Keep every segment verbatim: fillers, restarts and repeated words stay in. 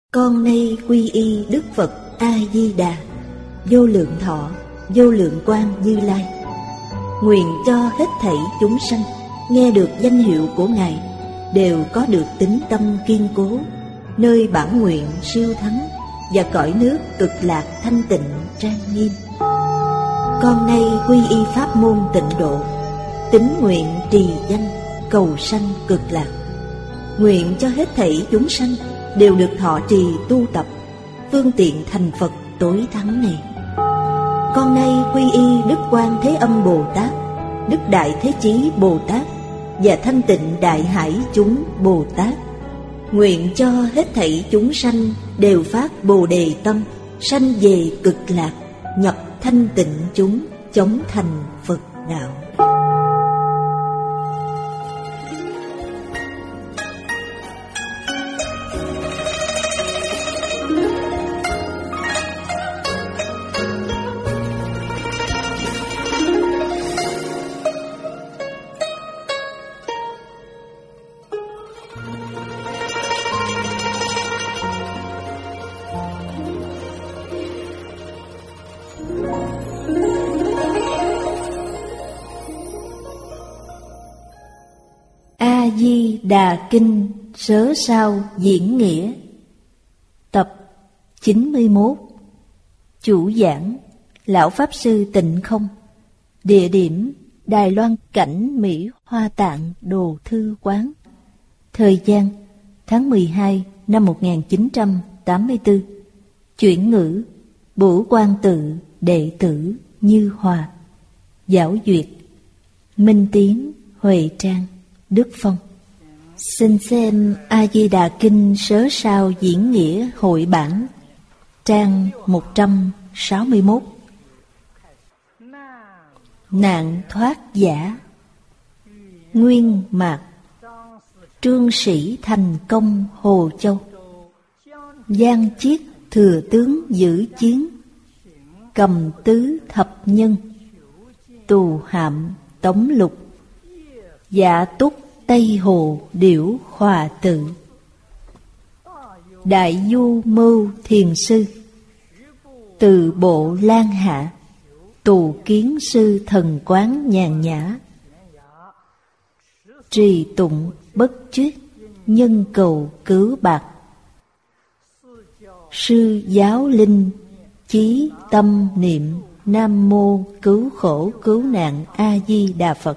Con nay quy y Đức Phật A-di-đà, vô lượng thọ, vô lượng quang Như Lai. Nguyện cho hết thảy chúng sanh nghe được danh hiệu của Ngài đều có được tín tâm kiên cố, nơi bản nguyện siêu thắng và cõi nước cực lạc thanh tịnh trang nghiêm. Con nay quy y pháp môn tịnh độ, tín nguyện trì danh cầu sanh cực lạc. Nguyện cho hết thảy chúng sanh đều được thọ trì tu tập phương tiện thành Phật tối thắng này. Con nay quy y Đức Quan Thế Âm Bồ Tát, Đức Đại Thế Chí Bồ Tát và Thanh Tịnh Đại Hải chúng Bồ Tát. Nguyện cho hết thảy chúng sanh đều phát Bồ Đề tâm, sanh về cực lạc, nhập thanh tịnh chúng, chóng thành Phật đạo. A-di-đà Kinh Sớ Sao Diễn Nghĩa. Tập chín mươi mốt. Chủ giảng Lão Pháp Sư Tịnh Không. Địa điểm Đài Loan Cảnh Mỹ Hoa Tạng Đồ Thư Quán. Thời gian tháng mười hai năm một nghìn chín trăm tám mươi tư. Chuyển ngữ Bửu Quan Tự đệ tử Như Hòa. Giảo duyệt Minh Tiến, Huệ Trang, Đức Phong. Xin xem A-di-đà Kinh Sớ Sao Diễn Nghĩa hội bản, trang một trăm sáu mươi mốt. Nạn thoát giả. Nguyên mạc. Trương sĩ thành công Hồ Châu. Giang chiết thừa tướng giữ chiến, cầm tứ thập nhân. Tù hạm tống lục, dạ túc Tây Hồ Điểu Hòa Tự. Đại du mưu thiền sư, từ bộ Lan Hạ. Tù kiến sư thần quán nhàn nhã. Trì tụng bất chuyết, nhân cầu cứu bạc. Sư giáo linh, chí tâm niệm Nam mô cứu khổ cứu nạn A-di-đà Phật.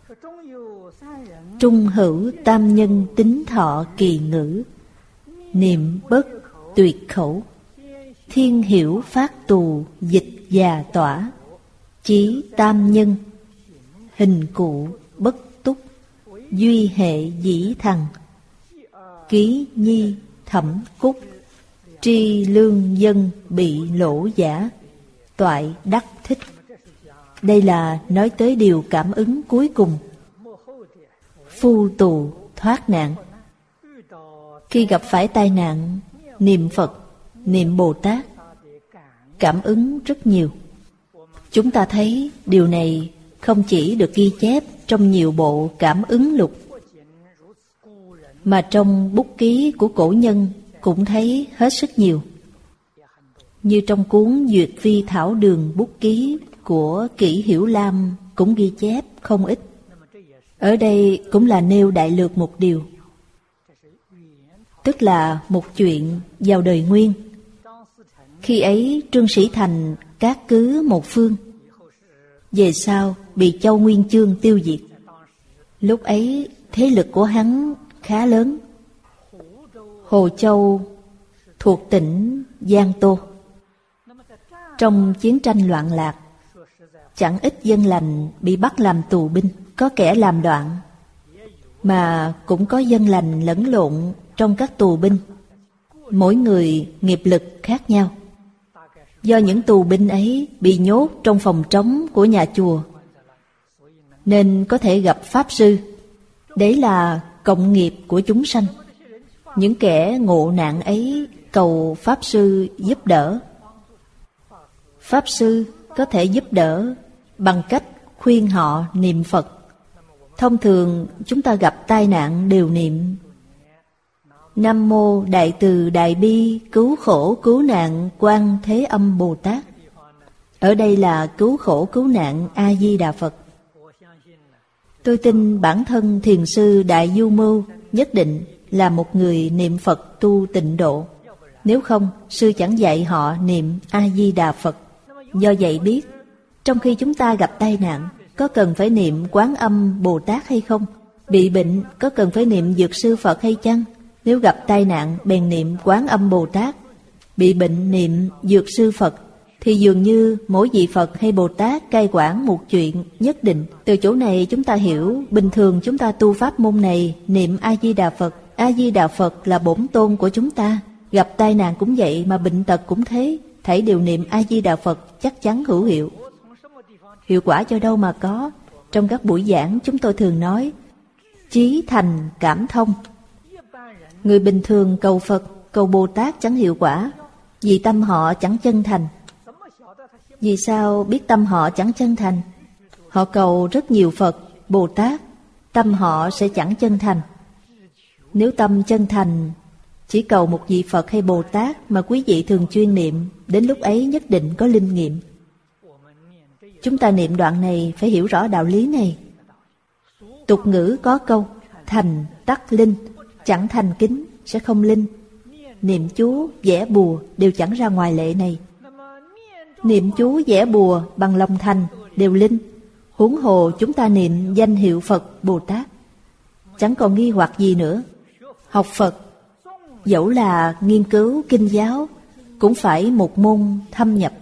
Trung hữu tam nhân tính thọ kỳ ngữ, niệm bất tuyệt khẩu. Thiên hiểu phát tù dịch già tỏa, chí tam nhân. Hình cụ bất túc, duy hệ dĩ thằng. Ký nhi thẩm cúc, tri lương dân bị lỗ giả, toại đắc thích. Đây là nói tới điều cảm ứng cuối cùng. Phu tù thoát nạn. Khi gặp phải tai nạn, niệm Phật, niệm Bồ Tát, cảm ứng rất nhiều. Chúng ta thấy điều này không chỉ được ghi chép trong nhiều bộ cảm ứng lục, mà trong bút ký của cổ nhân cũng thấy hết sức nhiều. Như trong cuốn Duyệt Vi Thảo Đường bút ký của Kỷ Hiểu Lam cũng ghi chép không ít. Ở đây cũng là nêu đại lược một điều, tức là một chuyện vào đời Nguyên. Khi ấy Trương Sĩ Thành cát cứ một phương, về sau bị Châu Nguyên Chương tiêu diệt. Lúc ấy thế lực của hắn khá lớn. Hồ Châu thuộc tỉnh Giang Tô. Trong chiến tranh loạn lạc, chẳng ít dân lành bị bắt làm tù binh, có kẻ làm đoạn, mà cũng có dân lành lẫn lộn trong các tù binh. Mỗi người nghiệp lực khác nhau. Do những tù binh ấy bị nhốt trong phòng trống của nhà chùa, nên có thể gặp Pháp Sư. Đấy là cộng nghiệp của chúng sanh. Những kẻ ngộ nạn ấy cầu Pháp Sư giúp đỡ. Pháp Sư có thể giúp đỡ bằng cách khuyên họ niệm Phật. Thông thường chúng ta gặp tai nạn đều niệm Nam mô Đại Từ Đại Bi Cứu Khổ Cứu Nạn Quan Thế Âm Bồ Tát. Ở đây là cứu khổ cứu nạn A Di Đà Phật. Tôi tin bản thân thiền sư Đại Du Mưu nhất định là một người niệm Phật tu tịnh độ. Nếu không, sư chẳng dạy họ niệm A Di Đà Phật. Do vậy biết, trong khi chúng ta gặp tai nạn, có cần phải niệm Quán Âm Bồ Tát hay không? Bị bệnh, có cần phải niệm Dược Sư Phật hay chăng? Nếu gặp tai nạn, bèn niệm Quán Âm Bồ Tát. Bị bệnh niệm Dược Sư Phật, thì dường như mỗi vị Phật hay Bồ Tát cai quản một chuyện nhất định. Từ chỗ này chúng ta hiểu, bình thường chúng ta tu pháp môn này, niệm A Di Đà Phật. A Di Đà Phật là bổn tôn của chúng ta. Gặp tai nạn cũng vậy, mà bệnh tật cũng thế. Thảy đều niệm A Di Đà Phật chắc chắn hữu hiệu. Hiệu quả cho đâu mà có. Trong các buổi giảng chúng tôi thường nói, chí thành cảm thông. Người bình thường cầu Phật, cầu Bồ Tát chẳng hiệu quả, vì tâm họ chẳng chân thành. Vì sao biết tâm họ chẳng chân thành? Họ cầu rất nhiều Phật, Bồ Tát, tâm họ sẽ chẳng chân thành. Nếu tâm chân thành, chỉ cầu một vị Phật hay Bồ Tát mà quý vị thường chuyên niệm, đến lúc ấy nhất định có linh nghiệm. Chúng ta niệm đoạn này phải hiểu rõ đạo lý này. Tục ngữ có câu, thành tắc linh, chẳng thành kính sẽ không linh. Niệm chú, vẽ bùa đều chẳng ra ngoài lệ này. Niệm chú, vẽ bùa bằng lòng thành đều linh. Huống hồ chúng ta niệm danh hiệu Phật, Bồ Tát, chẳng còn nghi hoặc gì nữa. Học Phật, dẫu là nghiên cứu kinh giáo, cũng phải một môn thâm nhập.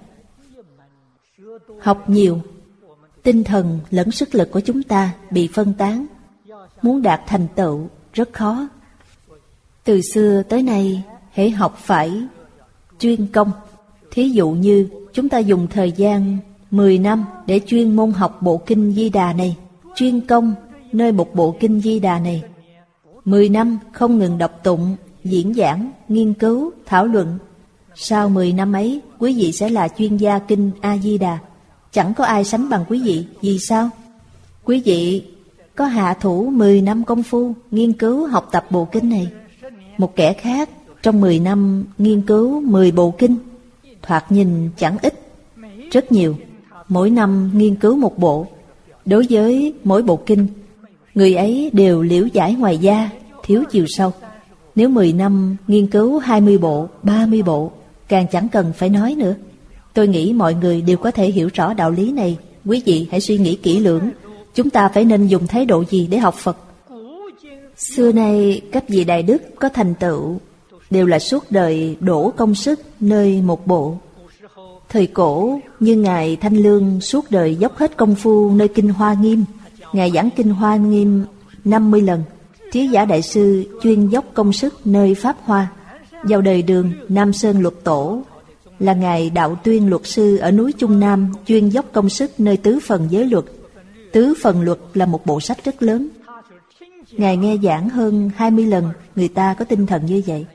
Học nhiều, tinh thần lẫn sức lực của chúng ta bị phân tán. Muốn đạt thành tựu rất khó. Từ xưa tới nay, hễ học phải chuyên công. Thí dụ như chúng ta dùng thời gian mười năm để chuyên môn học bộ kinh Di Đà này, chuyên công nơi một bộ kinh Di Đà này. Mười năm không ngừng đọc tụng, diễn giảng, nghiên cứu, thảo luận. Sau mười năm ấy, quý vị sẽ là chuyên gia kinh A Di Đà. Chẳng có ai sánh bằng quý vị. Vì sao? Quý vị có hạ thủ mười năm công phu nghiên cứu học tập bộ kinh này. Một kẻ khác trong mười năm nghiên cứu mười bộ kinh, thoạt nhìn chẳng ít, rất nhiều. Mỗi năm nghiên cứu một bộ. Đối với mỗi bộ kinh, người ấy đều liễu giải ngoài da, thiếu chiều sâu. Nếu mười năm nghiên cứu hai mươi bộ, ba mươi bộ, càng chẳng cần phải nói nữa. Tôi nghĩ mọi người đều có thể hiểu rõ đạo lý này. Quý vị hãy suy nghĩ kỹ lưỡng, chúng ta phải nên dùng thái độ gì để học Phật. Xưa nay các vị đại đức có thành tựu đều là suốt đời đổ công sức nơi một bộ. Thời cổ như Ngài Thanh Lương suốt đời dốc hết công phu nơi Kinh Hoa Nghiêm. Ngài giảng Kinh Hoa Nghiêm năm mươi lần. Trí Giả Đại Sư chuyên dốc công sức nơi Pháp Hoa. Vào đời Đường, Nam Sơn Luật Tổ là Ngài Đạo Tuyên Luật Sư ở núi Trung Nam chuyên dốc công sức nơi Tứ Phần Giới Luật. Tứ Phần Luật là một bộ sách rất lớn. Ngài nghe giảng hơn hai mươi lần, người ta có tinh thần như vậy.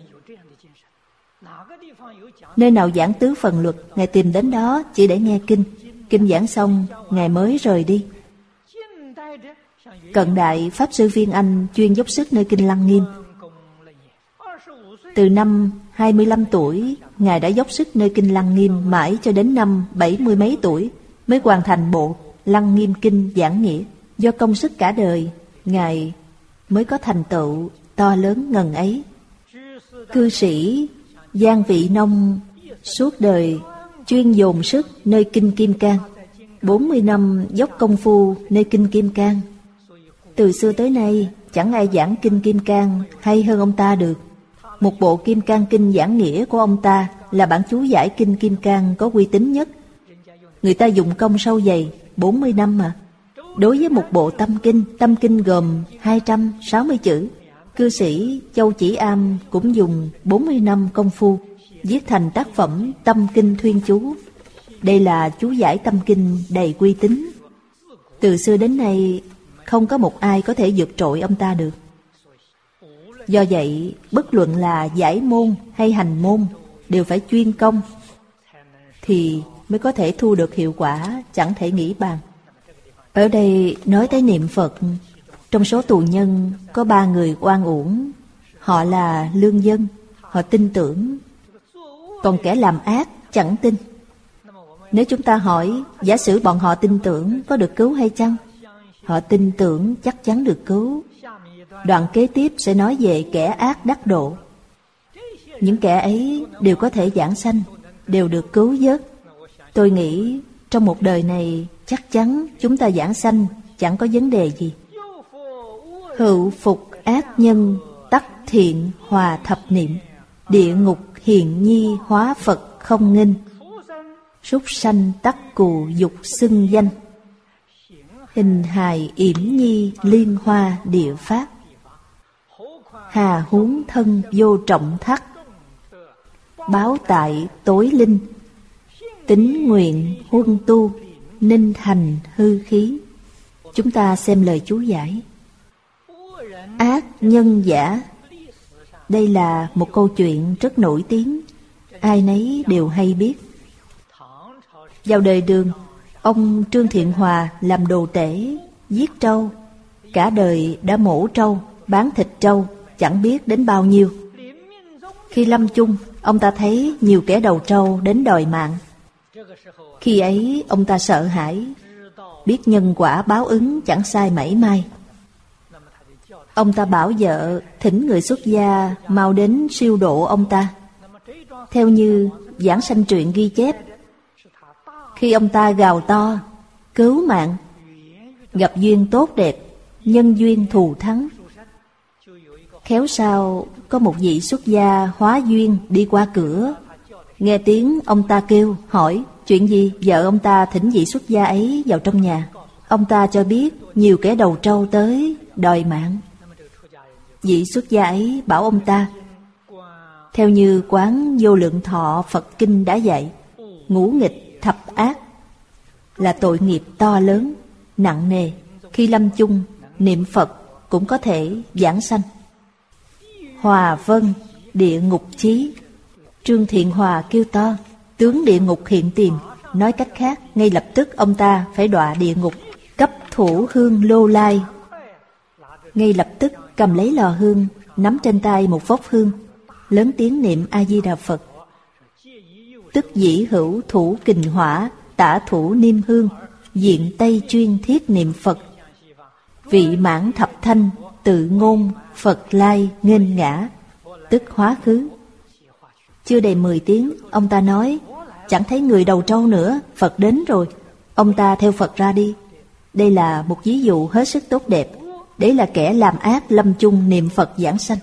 Nơi nào giảng Tứ Phần Luật, Ngài tìm đến đó chỉ để nghe kinh. Kinh giảng xong, Ngài mới rời đi. Cận đại Pháp Sư Viên Anh chuyên dốc sức nơi Kinh Lăng Nghiêm. Từ năm hai mươi lăm tuổi, Ngài đã dốc sức nơi Kinh Lăng Nghiêm mãi cho đến năm bảy mươi mấy tuổi mới hoàn thành bộ Lăng Nghiêm Kinh giảng nghĩa. Do công sức cả đời, Ngài mới có thành tựu to lớn ngần ấy. Cư sĩ Giang Vị Nông suốt đời chuyên dồn sức nơi Kinh Kim Cang, bốn mươi năm dốc công phu nơi Kinh Kim Cang. Từ xưa tới nay chẳng ai giảng Kinh Kim Cang hay hơn ông ta được. Một bộ Kim Cang Kinh giảng nghĩa của ông ta là bản chú giải Kinh Kim Cang có uy tín nhất. Người ta dùng công sâu dày bốn mươi năm mà. Đối với một bộ Tâm Kinh, Tâm Kinh gồm hai trăm sáu mươi chữ. Cư sĩ Châu Chỉ Am cũng dùng bốn mươi năm công phu viết thành tác phẩm Tâm Kinh Thuyên Chú. Đây là chú giải Tâm Kinh đầy uy tín. Từ xưa đến nay không có một ai có thể vượt trội ông ta được. Do vậy, bất luận là giải môn hay hành môn đều phải chuyên công, thì mới có thể thu được hiệu quả chẳng thể nghĩ bàn. Ở đây nói tới niệm Phật, trong số tù nhân có ba người oan uổng. họ là lương dân, họ tin tưởng. Còn kẻ làm ác chẳng tin. Nếu chúng ta hỏi, giả sử bọn họ tin tưởng có được cứu hay chăng? Họ tin tưởng chắc chắn được cứu. Đoạn kế tiếp sẽ nói về kẻ ác đắc độ. Những kẻ ấy đều có thể giảng sanh, đều được cứu vớt. Tôi nghĩ trong một đời này chắc chắn chúng ta giảng sanh chẳng có vấn đề gì. Hữu phục ác nhân, tắc thiện hòa thập niệm. Địa ngục hiền nhi hóa Phật không nghênh. Súc sanh tắc cù dục xưng danh. Hình hài yểm nhi liên hoa địa pháp. Hà huống thân vô trọng thắc. Báo tại tối linh. Tín nguyện huân tu, ninh thành hư khí. Chúng ta xem lời chú giải. Ác nhân giả. Đây là một câu chuyện rất nổi tiếng, ai nấy đều hay biết. Vào đời Đường, ông Trương Thiện Hòa làm đồ tể, giết trâu. Cả đời đã mổ trâu, bán thịt trâu, chẳng biết đến bao nhiêu. Khi lâm chung, ông ta thấy nhiều kẻ đầu trâu đến đòi mạng. Khi ấy ông ta sợ hãi, biết nhân quả báo ứng chẳng sai mảy may. Ông ta bảo vợ thỉnh người xuất gia mau đến siêu độ ông ta. Theo như Giảng Sanh Truyện ghi chép, khi ông ta gào to cứu mạng, gặp duyên tốt đẹp, nhân duyên thù thắng. Khéo sao có một vị xuất gia hóa duyên đi qua cửa, nghe tiếng ông ta kêu, hỏi chuyện gì. Vợ ông ta thỉnh vị xuất gia ấy vào trong nhà. Ông ta cho biết nhiều kẻ đầu trâu tới đòi mạng. Vị xuất gia ấy bảo ông ta, theo như Quán Vô Lượng Thọ Phật Kinh đã dạy, ngũ nghịch thập ác là tội nghiệp to lớn, nặng nề. Khi lâm chung, niệm Phật cũng có thể giảng sanh. Hòa vân, địa ngục chí. Trương Thiện Hòa kêu to, tướng địa ngục hiện tiền. Nói cách khác, ngay lập tức ông ta phải đọa địa ngục. Cấp thủ hương lô lai. Ngay lập tức cầm lấy lò hương, nắm trên tay một vốc hương, lớn tiếng niệm A-di-đà Phật. Tức dĩ hữu thủ kình hỏa, tả thủ niêm hương, diện tây chuyên thiết niệm Phật. Vị mãn thập thanh, tự ngôn, Phật lai nghênh ngã, tức hóa khứ. Chưa đầy mười tiếng, ông ta nói, chẳng thấy người đầu trâu nữa, Phật đến rồi. Ông ta theo Phật ra đi. Đây là một ví dụ hết sức tốt đẹp. Đấy là kẻ làm ác lâm chung niệm Phật giảng sanh.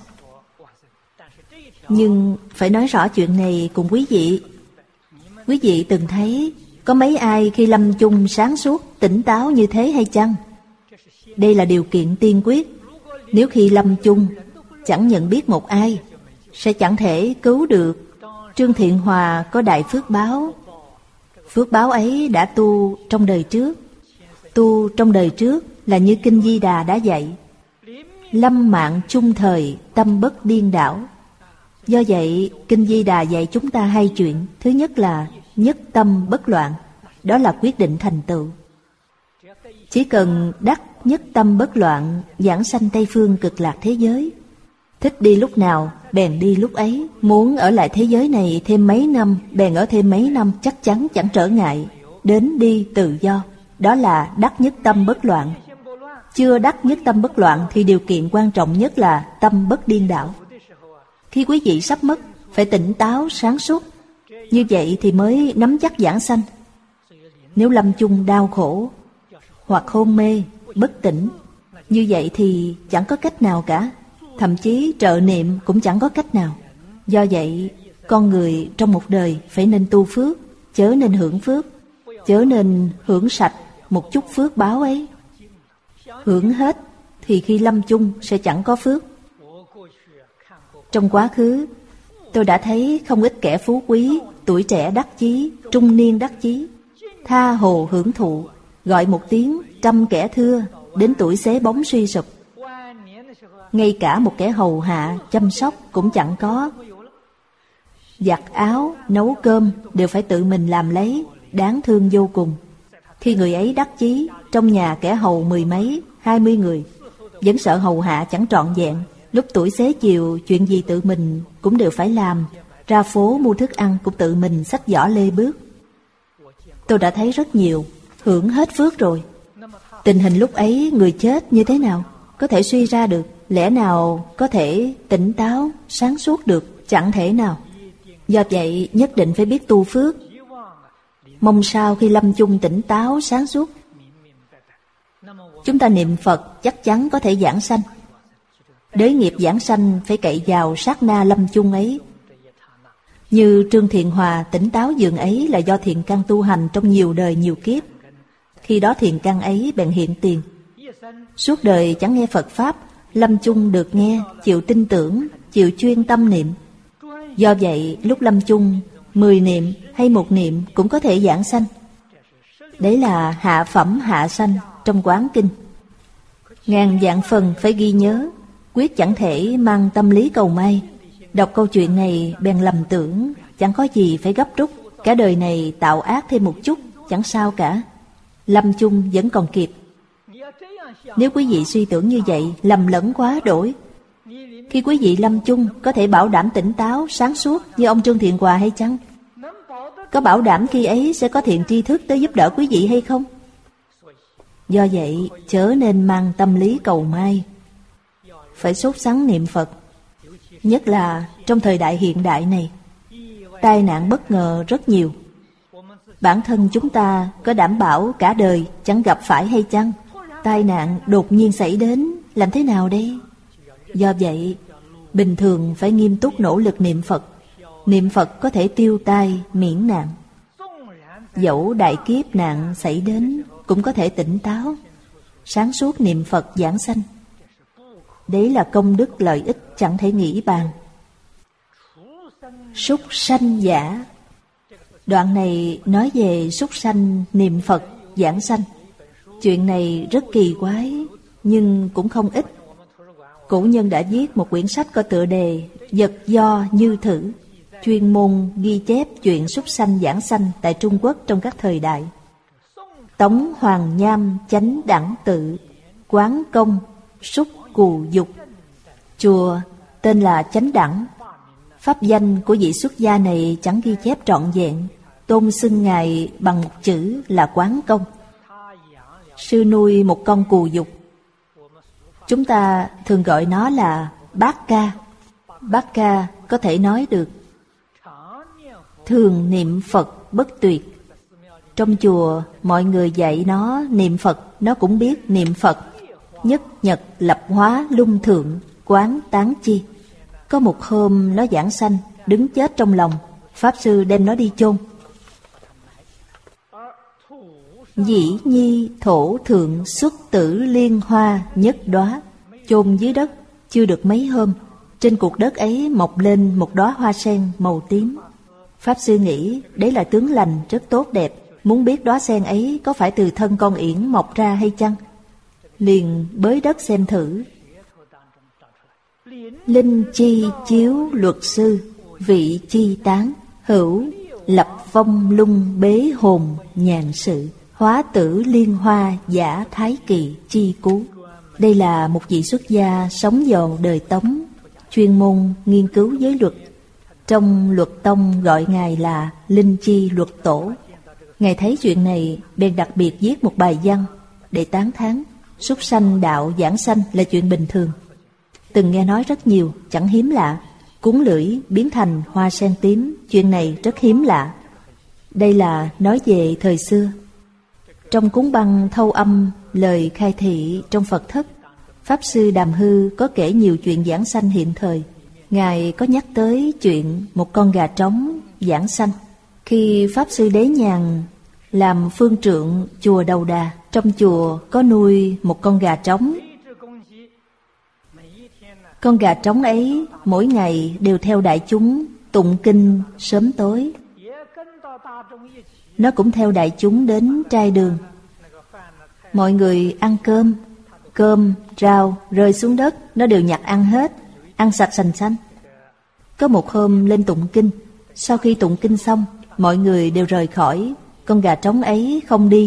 Nhưng phải nói rõ chuyện này cùng quý vị. Quý vị từng thấy có mấy ai khi lâm chung sáng suốt, tỉnh táo như thế hay chăng? Đây là điều kiện tiên quyết. Nếu khi lâm chung chẳng nhận biết một ai, sẽ chẳng thể cứu được. Trương Thiện Hòa có đại phước báo. Phước báo ấy đã tu trong đời trước. Tu trong đời trước là như Kinh Di Đà đã dạy, lâm mạng chung thời, tâm bất điên đảo. Do vậy, Kinh Di Đà dạy chúng ta hai chuyện. Thứ nhất là nhất tâm bất loạn, đó là quyết định thành tựu. Chỉ cần đắc nhất tâm bất loạn, giảng sanh Tây Phương Cực Lạc thế giới. Thích đi lúc nào, bèn đi lúc ấy. Muốn ở lại thế giới này thêm mấy năm, bèn ở thêm mấy năm, chắc chắn chẳng trở ngại. Đến đi tự do, đó là đắc nhất tâm bất loạn. Chưa đắc nhất tâm bất loạn thì điều kiện quan trọng nhất là tâm bất điên đảo. Khi quý vị sắp mất, phải tỉnh táo, sáng suốt. Như vậy thì mới nắm chắc giảng sanh. Nếu lâm chung đau khổ, hoặc hôn mê, bất tỉnh, như vậy thì chẳng có cách nào cả. Thậm chí trợ niệm cũng chẳng có cách nào. Do vậy, con người trong một đời phải nên tu phước, chớ nên hưởng phước, chớ nên hưởng sạch một chút phước báo ấy. Hưởng hết thì khi lâm chung sẽ chẳng có phước. Trong quá khứ, tôi đã thấy không ít kẻ phú quý, tuổi trẻ đắc chí, trung niên đắc chí, tha hồ hưởng thụ, gọi một tiếng trăm kẻ thưa, đến tuổi xế bóng suy sụp. Ngay cả một kẻ hầu hạ, chăm sóc cũng chẳng có. Giặt áo, nấu cơm đều phải tự mình làm lấy, đáng thương vô cùng. Khi người ấy đắc chí, trong nhà kẻ hầu mười mấy, hai mươi người, vẫn sợ hầu hạ chẳng trọn vẹn, Lúc tuổi xế chiều, chuyện gì tự mình cũng đều phải làm. Ra phố mua thức ăn cũng tự mình xách giỏ lê bước. Tôi đã thấy rất nhiều, hưởng hết phước rồi. Tình hình lúc ấy người chết như thế nào? Có thể suy ra được. Lẽ nào có thể tỉnh táo, sáng suốt được? Chẳng thể nào. Do vậy nhất định phải biết tu phước. Mong sao khi lâm chung tỉnh táo, sáng suốt, chúng ta niệm Phật chắc chắn có thể giảng sanh. Đới nghiệp giảng sanh phải cậy vào sát na lâm chung ấy. Như Trương Thiện Hòa tỉnh táo dường ấy là do thiện căn tu hành trong nhiều đời nhiều kiếp. Khi đó thiện căn ấy bèn hiện tiền. Suốt đời chẳng nghe Phật Pháp, lâm chung được nghe, chịu tin tưởng, chịu chuyên tâm niệm. Do vậy lúc lâm chung, mười niệm hay một niệm cũng có thể giảng sanh. Đấy là hạ phẩm hạ sanh trong Quán Kinh. Ngàn vạn phần phải ghi nhớ, quyết chẳng thể mang tâm lý cầu may. Đọc câu chuyện này bèn lầm tưởng chẳng có gì phải gấp rút, cả đời này tạo ác thêm một chút chẳng sao cả, lâm chung vẫn còn kịp. Nếu quý vị suy tưởng như vậy, lầm lẫn quá đổi. Khi quý vị lâm chung có thể bảo đảm tỉnh táo, sáng suốt như ông Trương Thiện Hòa hay chăng? Có bảo đảm khi ấy sẽ có thiện tri thức tới giúp đỡ quý vị hay không? Do vậy chớ nên mang tâm lý cầu may, phải sốt sắng niệm Phật. Nhất là trong thời đại hiện đại này, tai nạn bất ngờ rất nhiều. Bản thân chúng ta có đảm bảo cả đời chẳng gặp phải hay chăng? Tai nạn đột nhiên xảy đến, làm thế nào đây? Do vậy bình thường phải nghiêm túc nỗ lực niệm Phật. Niệm Phật có thể tiêu tai miễn nạn. Dẫu đại kiếp nạn xảy đến cũng có thể tỉnh táo, sáng suốt niệm Phật giảng sanh. Đấy là công đức lợi ích chẳng thể nghĩ bàn. Súc sanh giả. Đoạn này nói về súc sanh niệm Phật giảng sanh. Chuyện này rất kỳ quái, nhưng cũng không ít. Cổ nhân đã viết một quyển sách có tựa đề Vật do như thử, chuyên môn ghi chép chuyện súc sanh giảng sanh tại Trung Quốc trong các thời đại. Tống Hoàng Nham Chánh Đẳng Tự, Quán Công Súc Cù Dục. Chùa tên là Chánh Đẳng. Pháp danh của vị xuất gia này chẳng ghi chép trọn vẹn, tôn xưng ngài bằng một chữ là Quán Công. Sư nuôi một con cù dục. Chúng ta thường gọi nó là Bát Ca. Bát Ca có thể nói được thường niệm Phật bất tuyệt. Trong chùa mọi người dạy nó niệm Phật, nó cũng biết niệm Phật. Nhất nhật lập hóa lung thượng, quán tán chi. Có một hôm nó giảng sanh, đứng chết trong lòng. Pháp sư đem nó đi chôn. Dĩ nhi thổ thượng xuất tử liên hoa nhất đóa. Chôn dưới đất chưa được mấy hôm, trên cục đất ấy mọc lên một đóa hoa sen màu tím. Pháp sư nghĩ đấy là tướng lành rất tốt đẹp, muốn biết đóa sen ấy có phải từ thân con yển mọc ra hay chăng. Liền bới đất xem thử. Linh chi chiếu luật sư, vị chi tán, hữu lập vong lung bế hồn nhàn sự, hóa tử liên hoa giả thái kỳ chi cú. Đây là một vị xuất gia sống vào đời Tống, chuyên môn nghiên cứu giới luật. Trong luật tông gọi ngài là Linh Chi Luật Tổ. Ngài thấy chuyện này bèn đặc biệt viết một bài văn để tán thán súc sanh đạo giảng sanh là chuyện bình thường. Từng nghe nói rất nhiều, chẳng hiếm lạ. Cuốn lưỡi biến thành hoa sen tím, chuyện này rất hiếm lạ. Đây là nói về thời xưa. Trong cuốn băng thâu âm lời khai thị trong Phật thất, Pháp sư Đàm Hư có kể nhiều chuyện giảng sanh hiện thời. Ngài có nhắc tới chuyện một con gà trống giảng sanh. Khi Pháp sư Đế Nhàn làm phương trượng chùa Đầu Đà, trong chùa có nuôi một con gà trống. Con gà trống ấy mỗi ngày đều theo đại chúng tụng kinh sớm tối. Nó cũng theo đại chúng đến trai đường. Mọi người ăn cơm, cơm, rau rơi xuống đất, nó đều nhặt ăn hết, ăn sạch sành xanh. Có một hôm lên tụng kinh, sau khi tụng kinh xong, mọi người đều rời khỏi, con gà trống ấy không đi.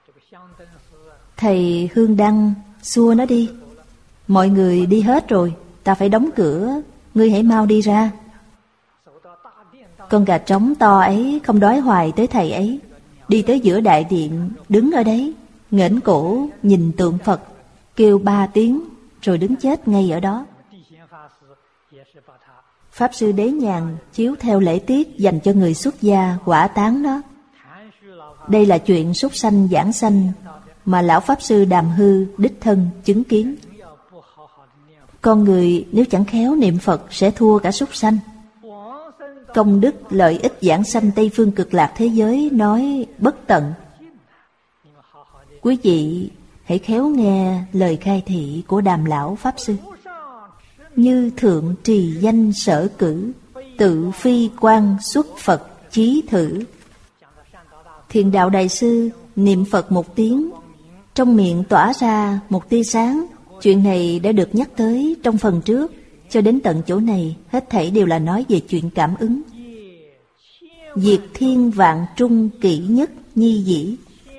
Thầy Hương Đăng xua nó đi. Mọi người đi hết rồi, ta phải đóng cửa, ngươi hãy mau đi ra. Con gà trống to ấy không đói hoài tới thầy ấy, đi tới giữa đại điện, đứng ở đấy, nghển cổ nhìn tượng Phật, kêu ba tiếng rồi đứng chết ngay ở đó. Pháp sư Đế Nhàn chiếu theo lễ tiết dành cho người xuất gia hỏa táng đó. Đây là chuyện súc sanh giảng sanh mà lão Pháp sư Đàm Hư đích thân chứng kiến. Con người nếu chẳng khéo niệm Phật sẽ thua cả súc sanh. Công đức lợi ích giảng sanh Tây Phương Cực Lạc thế giới nói bất tận. Quý vị hãy khéo nghe lời khai thị của Đàm lão Pháp sư. Như thượng trì danh sở cử, tự phi quan xuất Phật chí thử. Thiền đạo đại sư niệm Phật một tiếng, trong miệng tỏa ra một tia sáng. Chuyện này đã được nhắc tới trong phần trước. Cho đến tận chỗ này, hết thảy đều là nói về chuyện cảm ứng. Diệt thiên vạn trung kỷ nhất nhi dĩ.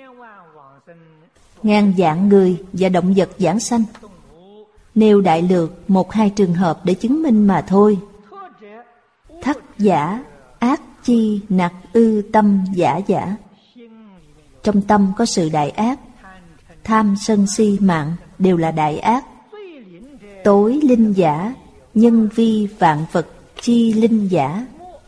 Ngàn vạn người và động vật giảng sanh. Nêu đại lược một hai trường hợp để chứng minh mà thôi. Thắc giả, ác chi nặc ư tâm giả giả. Trong tâm có sự đại ác. Tham sân si mạng đều là đại ác. Tối linh giả, nhân vi vạn vật chi linh giả.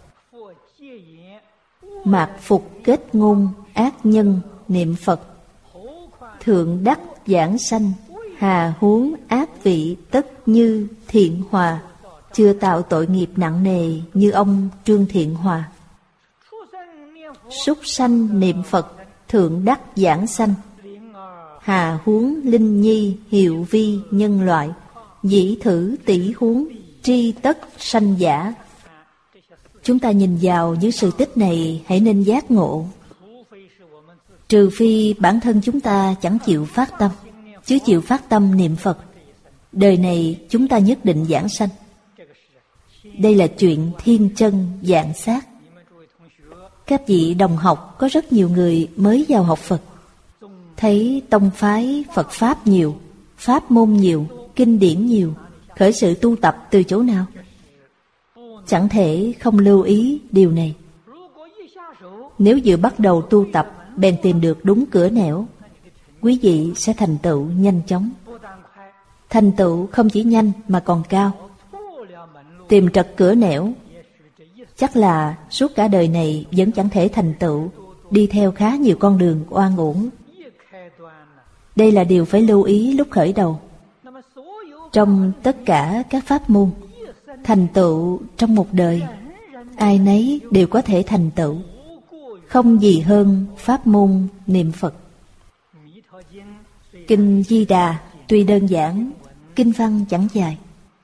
Mạc phục kết ngôn ác nhân niệm Phật. Thượng đắc giảng sanh, hà huống ác vị tất như Thiện Hòa. Chưa tạo tội nghiệp nặng nề như ông Trương Thiện Hòa. Súc sanh niệm Phật, thượng đắc giảng sanh. Hà huống linh nhi hiệu vi nhân loại. Dĩ thử tỷ huống tri tất sanh giả. Chúng ta nhìn vào những sự tích này hãy nên giác ngộ. Trừ phi bản thân chúng ta chẳng chịu phát tâm, chứ chịu phát tâm niệm Phật, đời này chúng ta nhất định giảng sanh. Đây là chuyện thiên chân vạn xác. Các vị đồng học có rất nhiều người mới vào học Phật, thấy tông phái Phật Pháp nhiều, pháp môn nhiều, kinh điển nhiều, khởi sự tu tập từ chỗ nào? Chẳng thể không lưu ý điều này. Nếu vừa bắt đầu tu tập bèn tìm được đúng cửa nẻo, quý vị sẽ thành tựu nhanh chóng. Thành tựu không chỉ nhanh mà còn cao. Tìm trật cửa nẻo, chắc là suốt cả đời này vẫn chẳng thể thành tựu, đi theo khá nhiều con đường oan uổng. Đây là điều phải lưu ý lúc khởi đầu. Trong tất cả các pháp môn, thành tựu trong một đời, ai nấy đều có thể thành tựu. Không gì hơn pháp môn niệm Phật. Kinh Di Đà tuy đơn giản, kinh văn chẳng dài,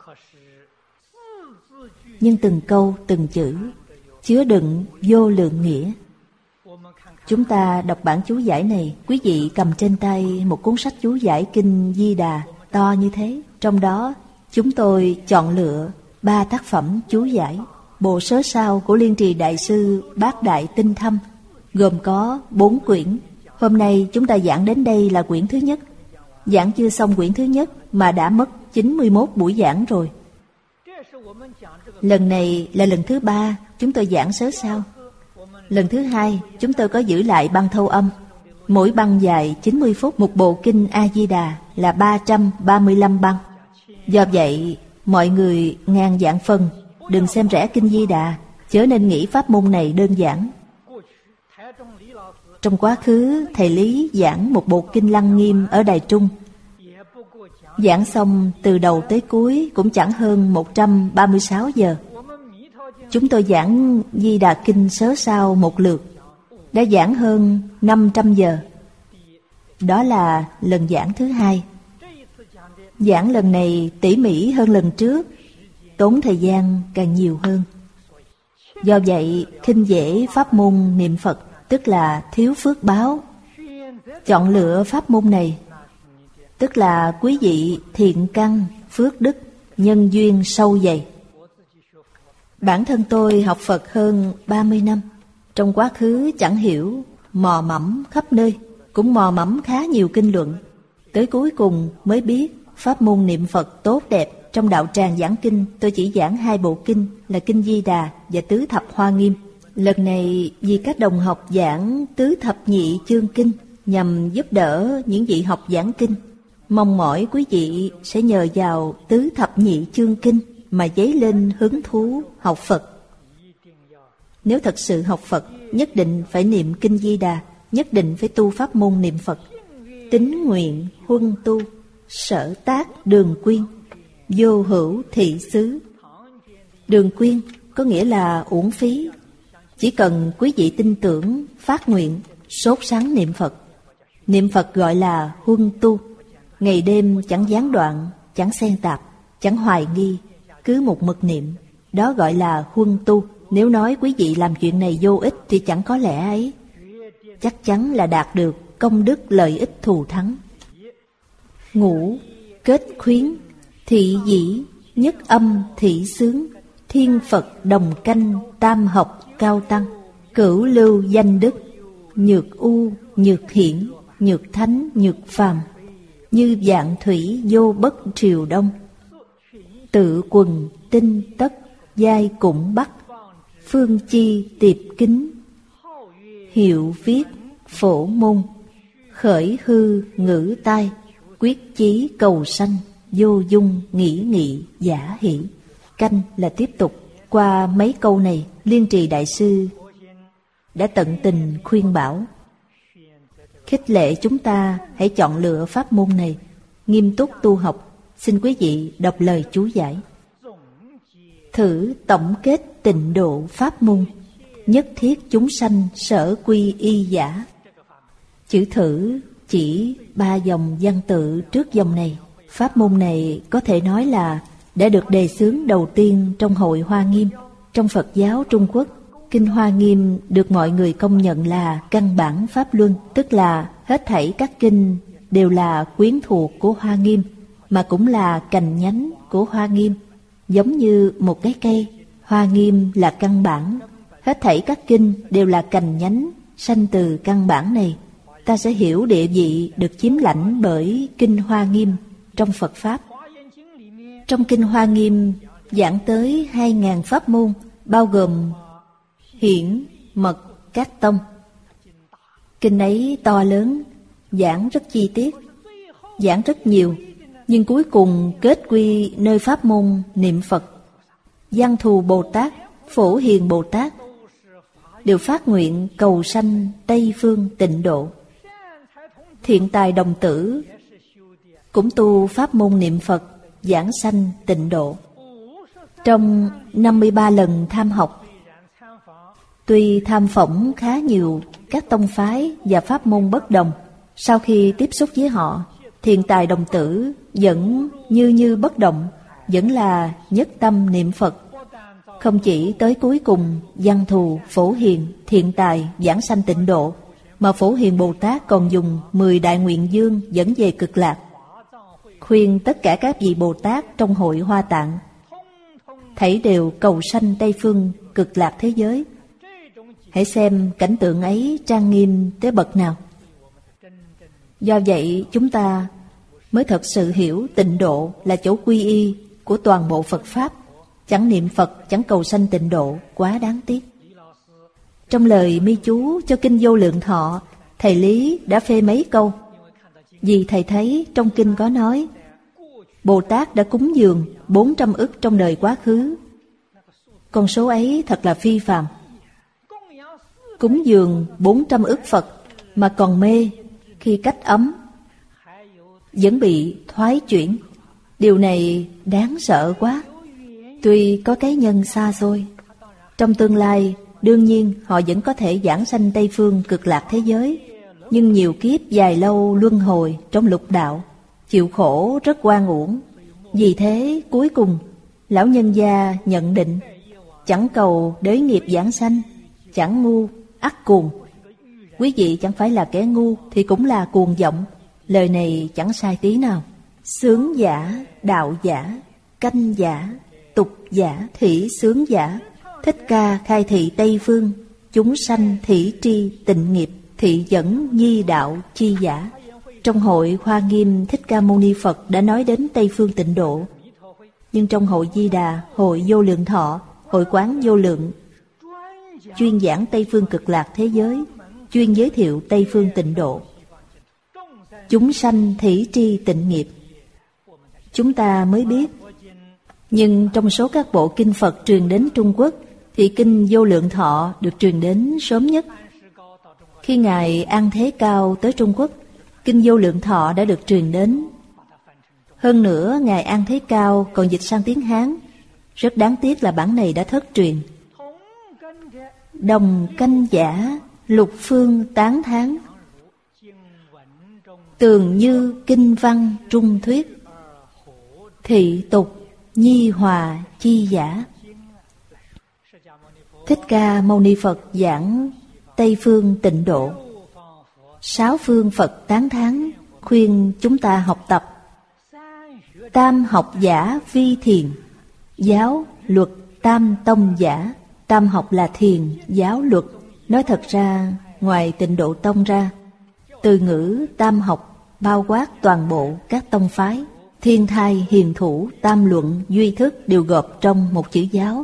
nhưng từng câu từng chữ chứa đựng vô lượng nghĩa. Chúng ta đọc bản chú giải này, quý vị cầm trên tay một cuốn sách chú giải Kinh Di Đà to như thế. Trong đó chúng tôi chọn lựa ba tác phẩm chú giải. Bộ sớ sao của Liên Trì Đại Sư Bát Đại Tinh Thâm gồm có bốn quyển. Hôm nay chúng ta giảng đến đây là quyển thứ nhất. Giảng chưa xong quyển thứ nhất mà đã mất chín mươi mốt buổi giảng rồi. Lần này là lần thứ ba chúng tôi giảng sớ sao. Lần thứ hai chúng tôi có giữ lại băng thâu âm. Mỗi băng dài chín mươi phút. Một bộ kinh A-di-đà là ba trăm ba mươi lăm băng. Do vậy mọi người ngàn vạn phần đừng xem rẻ Kinh Di Đà, chớ nên nghĩ pháp môn này đơn giản. Trong quá khứ thầy Lý giảng một bộ kinh Lăng Nghiêm ở Đài Trung, giảng xong từ đầu tới cuối cũng chẳng hơn một trăm ba mươi sáu giờ. Chúng tôi giảng Di Đà Kinh sớ sao một lượt đã giảng hơn năm trăm giờ. Đó là lần giảng thứ hai. Giảng lần này tỉ mỉ hơn lần trước, tốn thời gian càng nhiều hơn. Do vậy khinh dễ pháp môn niệm Phật, tức là thiếu phước báo. Chọn lựa pháp môn này, tức là quý vị thiện căn, phước đức, nhân duyên sâu dày. Bản thân tôi học Phật hơn ba mươi năm. Trong quá khứ chẳng hiểu, mò mẫm khắp nơi, cũng mò mẫm khá nhiều kinh luận. Tới cuối cùng mới biết pháp môn niệm Phật tốt đẹp. trong đạo tràng giảng kinh, tôi chỉ giảng hai bộ kinh là Kinh Di Đà và Tứ Thập Hoa Nghiêm. Lần này vì các đồng học giảng Tứ Thập Nhị Chương Kinh nhằm giúp đỡ những vị học giảng kinh, mong mỏi quý vị sẽ nhờ vào Tứ Thập Nhị Chương Kinh mà dấy lên hứng thú học Phật. Nếu thật sự học Phật, nhất định phải niệm Kinh Di Đà, nhất định phải tu pháp môn niệm Phật. Tín nguyện huân tu, sở tác đường quyên, vô hữu thị xứ. Đường quyên có nghĩa là uổng phí. Chỉ cần quý vị tin tưởng, phát nguyện, sốt sắng niệm Phật. Niệm Phật gọi là huân tu. Ngày đêm chẳng gián đoạn, chẳng xen tạp, chẳng hoài nghi, cứ một mực niệm. Đó gọi là huân tu. Nếu nói quý vị làm chuyện này vô ích thì chẳng có lẽ ấy. Chắc chắn là đạt được công đức lợi ích thù thắng. Ngũ, kết khuyến, thị dĩ, nhất âm thị xướng, thiên Phật đồng canh, tam học cao tăng, cửu lưu danh đức, nhược u, nhược hiển, nhược thánh, nhược phàm, như vạn thủy vô bất triều đông. Tự quần tinh tất, giai cũng bắt, phương chi tiệp kính, hiệu viết phổ môn, khởi hư ngữ tai, quyết chí cầu sanh, vô dung nghĩ nghị giả hỷ. Canh là tiếp tục. Qua mấy câu này, Liên Trì Đại Sư đã tận tình khuyên bảo, khích lệ chúng ta hãy chọn lựa pháp môn này, nghiêm túc tu học. Xin quý vị đọc lời chú giải. Thử tổng kết tịnh độ pháp môn, nhất thiết chúng sanh sở quy y giả. Chữ thử chỉ ba dòng văn tự trước dòng này. Pháp môn này có thể nói là đã được đề xướng đầu tiên trong hội Hoa Nghiêm. Trong Phật giáo Trung Quốc, Kinh Hoa Nghiêm được mọi người công nhận là căn bản Pháp Luân, tức là hết thảy các kinh đều là quyến thuộc của Hoa Nghiêm, mà cũng là cành nhánh của Hoa Nghiêm. Giống như một cái cây, Hoa Nghiêm là căn bản, hết thảy các kinh đều là cành nhánh sanh từ căn bản này. Ta sẽ hiểu địa vị được chiếm lãnh bởi Kinh Hoa Nghiêm trong Phật Pháp. Trong Kinh Hoa Nghiêm giảng tới hai ngàn pháp môn, bao gồm hiển, mật, các tông. Kinh ấy to lớn, giảng rất chi tiết, giảng rất nhiều, nhưng cuối cùng kết quy nơi pháp môn niệm Phật. Văn Thù Bồ Tát, Phổ Hiền Bồ Tát đều phát nguyện cầu sanh Tây Phương tịnh độ. Thiện Tài Đồng Tử cũng tu pháp môn niệm Phật, giảng sanh tịnh độ. Trong năm mươi ba lần tham học, tuy tham phỏng khá nhiều các tông phái và pháp môn bất đồng, sau khi tiếp xúc với họ, Thiện Tài Đồng Tử vẫn như như bất động, vẫn là nhất tâm niệm Phật. Không chỉ tới cuối cùng Văn Thù, Phổ Hiền, Thiện Tài giảng sanh tịnh độ, mà Phổ Hiền Bồ Tát còn dùng mười đại nguyện dương dẫn về cực lạc, khuyên tất cả các vị Bồ Tát trong hội Hoa Tạng thảy đều cầu sanh Tây Phương cực lạc thế giới. Hãy xem cảnh tượng ấy trang nghiêm tới bậc nào. Do vậy chúng ta mới thật sự hiểu tịnh độ là chỗ quy y của toàn bộ Phật Pháp. Chẳng niệm Phật, chẳng cầu sanh tịnh độ, quá đáng tiếc. Trong lời mi chú cho Kinh Vô Lượng Thọ, thầy Lý đã phê mấy câu. Vì thầy thấy trong kinh có nói Bồ Tát đã cúng dường bốn trăm ức trong đời quá khứ. Con số ấy thật là phi phàm. Cúng dường bốn trăm ức Phật mà còn mê, khi cách ấm vẫn bị thoái chuyển. Điều này đáng sợ quá. Tuy có cái nhân xa xôi, trong tương lai đương nhiên họ vẫn có thể giảng sanh Tây Phương cực lạc thế giới, nhưng nhiều kiếp dài lâu luân hồi trong lục đạo, chịu khổ rất oan uổng. Vì thế cuối cùng lão nhân gia nhận định, chẳng cầu đới nghiệp giảng sanh, chẳng ngu ắt cuồng. Quý vị chẳng phải là kẻ ngu thì cũng là cuồng vọng. Lời này chẳng sai tí nào. Xướng giả, đạo giả, canh giả, tục giả, thủy xướng giả. Thích Ca khai thị Tây Phương, chúng sanh thủy tri tịnh nghiệp, thị dẫn nhi đạo chi giả. Trong hội Hoa Nghiêm, Thích Ca Mâu Ni Phật đã nói đến Tây Phương tịnh độ. Nhưng trong hội Di Đà, hội Vô Lượng Thọ, hội Quán Vô Lượng, chuyên giảng Tây Phương Cực Lạc thế giới, chuyên giới thiệu Tây Phương Tịnh Độ. Chúng sanh thủy tri tịnh nghiệp, chúng ta mới biết. Nhưng trong số các bộ kinh Phật truyền đến Trung Quốc thì kinh Vô Lượng Thọ được truyền đến sớm nhất. Khi Ngài An Thế Cao tới Trung Quốc, kinh Vô Lượng Thọ đã được truyền đến. Hơn nữa, Ngài An Thế Cao còn dịch sang tiếng Hán. Rất đáng tiếc là bản này đã thất truyền. Đồng canh giả, lục phương tán thán, tường như kinh văn trung thuyết, thị tục nhi hòa chi giả. Thích Ca Mâu Ni Phật giảng Tây Phương Tịnh Độ, sáu phương Phật tán thán, khuyên chúng ta học tập. Tam học giả vi thiền, giáo luật tam tông giả. Tam học là thiền, giáo luật. Nói thật ra, ngoài Tịnh Độ Tông ra, từ ngữ tam học bao quát toàn bộ các tông phái. Thiên thai, hiền thủ, tam luận, duy thức đều gộp trong một chữ giáo.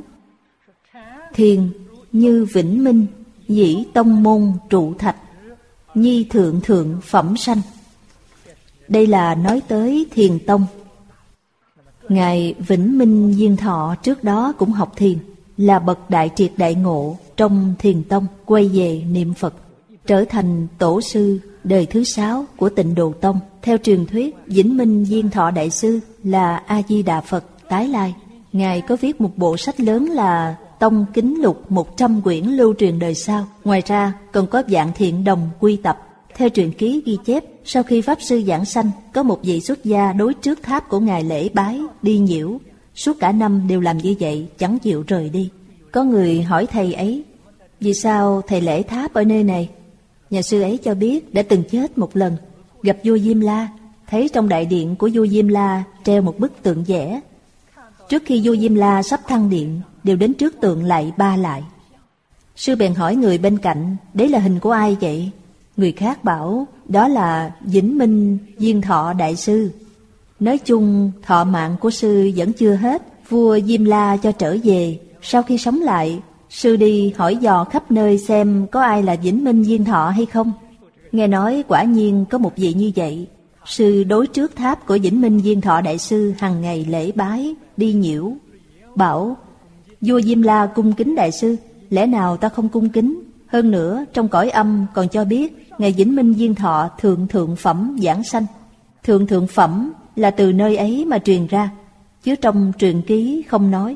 Thiền như vĩnh minh, dĩ tông môn trụ thạch, nhi thượng thượng phẩm sanh. Đây là nói tới thiền tông. Ngài Vĩnh Minh Diên Thọ trước đó cũng học thiền, là bậc đại triệt đại ngộ trong thiền tông, quay về niệm Phật, trở thành tổ sư đời thứ sáu của Tịnh Độ Tông. Theo truyền thuyết, Vĩnh Minh Diên Thọ đại sư là A Di Đà Phật tái lai. Ngài có viết một bộ sách lớn là Tông Kính Lục một trăm quyển lưu truyền đời sau. Ngoài ra còn có Vạn Thiện Đồng Quy Tập. Theo truyện ký ghi chép, sau khi Pháp Sư giảng sanh, có một vị xuất gia đối trước tháp của Ngài lễ bái, đi nhiễu. Suốt cả năm đều làm như vậy, chẳng chịu rời đi. Có người hỏi thầy ấy, vì sao thầy lễ tháp ở nơi này? Nhà sư ấy cho biết đã từng chết một lần, gặp vua Diêm La, thấy trong đại điện của vua Diêm La treo một bức tượng vẽ. Trước khi vua Diêm La sắp thăng điện, đều đến trước tượng lạy ba lại. Sư bèn hỏi người bên cạnh, đấy là hình của ai vậy? Người khác bảo, đó là Vĩnh Minh Diên Thọ đại sư. Nói chung, thọ mạng của sư vẫn chưa hết. Vua Diêm La cho trở về. Sau khi sống lại, sư đi hỏi dò khắp nơi xem có ai là Vĩnh Minh Diên Thọ hay không. Nghe nói quả nhiên có một vị như vậy. Sư đối trước tháp của Vĩnh Minh Diên Thọ đại sư hàng ngày lễ bái, đi nhiễu. Bảo, vua Diêm La cung kính đại sư, lẽ nào ta không cung kính? Hơn nữa, trong cõi âm còn cho biết Ngài Vĩnh Minh Diên Thọ thượng thượng phẩm giảng sanh. Thượng thượng phẩm là từ nơi ấy mà truyền ra, chứ trong truyền ký không nói.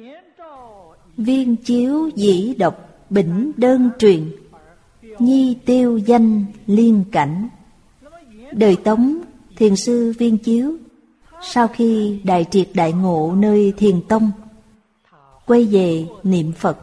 Viên chiếu dĩ độc bỉnh đơn truyền, nhi tiêu danh liên cảnh. Đời Tống, thiền sư Viên Chiếu sau khi đại triệt đại ngộ nơi thiền tông, quay về niệm Phật.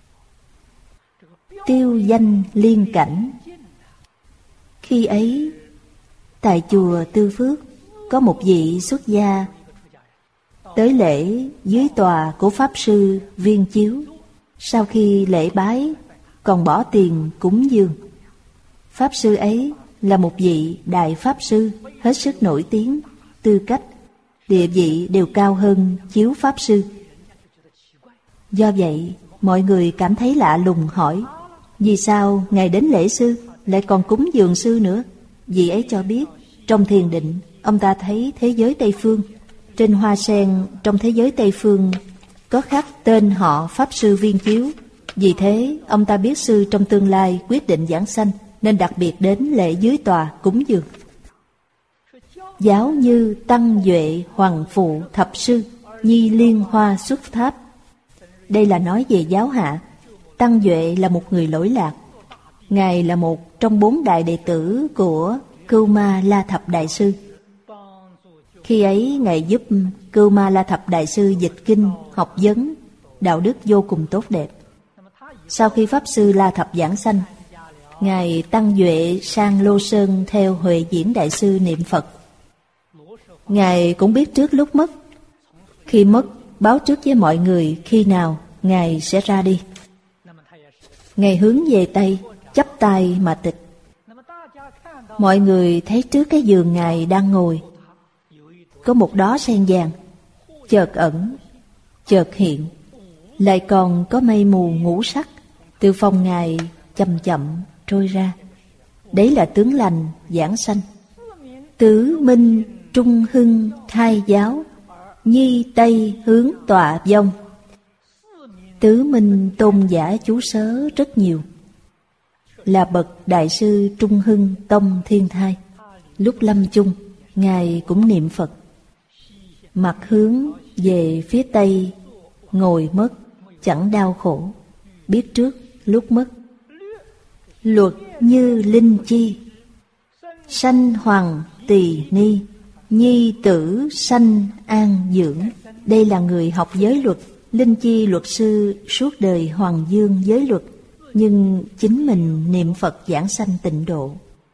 Tiêu danh liên cảnh. Khi ấy, tại chùa Tư Phước có một vị xuất gia tới lễ dưới tòa của Pháp Sư Viên Chiếu. Sau khi lễ bái, còn bỏ tiền cúng dường. Pháp Sư ấy là một vị đại Pháp Sư hết sức nổi tiếng, tư cách, địa vị đều cao hơn Chiếu Pháp Sư. Do vậy, mọi người cảm thấy lạ lùng hỏi, vì sao Ngài đến lễ sư lại còn cúng dường sư nữa? Vị ấy cho biết, trong thiền định, ông ta thấy thế giới Tây Phương. Trên hoa sen trong thế giới Tây Phương có khắc tên họ Pháp Sư Viên Chiếu. Vì thế, ông ta biết sư trong tương lai quyết định giảng sanh, nên đặc biệt đến lễ dưới tòa cúng dường. Giáo như Tăng Duệ Hoàng Phụ Thập Sư, nhi liên hoa xuất tháp. Đây là nói về giáo hạ. Tăng Duệ là một người lỗi lạc. Ngài là một trong bốn đại đệ tử của Cưu Ma La Thập Đại Sư. Khi ấy, Ngài giúp Cưu Ma La Thập Đại Sư dịch kinh, học vấn, đạo đức vô cùng tốt đẹp. Sau khi Pháp Sư La Thập giảng sanh, Ngài Tăng Duệ sang Lô Sơn theo Huệ Diễn Đại Sư niệm Phật. Ngài cũng biết trước lúc mất. Khi mất, báo trước với mọi người khi nào Ngài sẽ ra đi. Ngài hướng về Tây, chắp tay mà tịch. Mọi người thấy trước cái giường Ngài đang ngồi có một đóa sen vàng. chợt ẩn, chợt hiện. Lại còn có mây mù ngũ sắc từ phòng Ngài chậm chậm trôi ra. Đấy là tướng lành giảng sanh. Tứ minh trung hưng khai giáo, nhi tây hướng tọa vong. Tứ minh tôn giả chú sớ rất nhiều. Là bậc đại sư Trung Hưng Tông Thiên Thai. Lúc lâm chung, Ngài cũng niệm Phật. Mặt hướng về phía tây, ngồi mất, chẳng đau khổ. Biết trước lúc mất. Luật như linh chi, sanh hoàng tỳ ni, nhi tử sanh an dưỡng. Đây là người học giới luật. Linh chi luật sư suốt đời hoàng dương giới luật, nhưng chính mình niệm Phật giảng sanh tịnh độ.